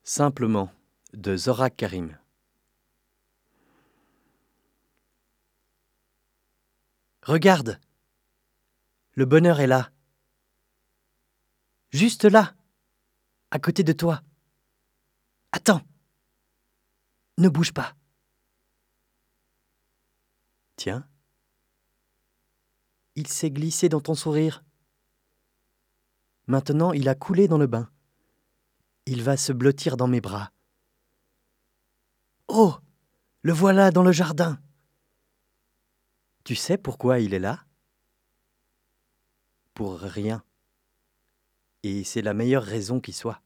Simplement, de Zora Karim. Regarde, le bonheur est là. Juste là, à côté de toi. Attends, ne bouge pas. Tiens, il s'est glissé dans ton sourire. Maintenant, il a coulé dans le bain. Il va se blottir dans mes bras. Oh, le voilà dans le jardin. Tu sais pourquoi il est là ? Pour rien. Et c'est la meilleure raison qui soit.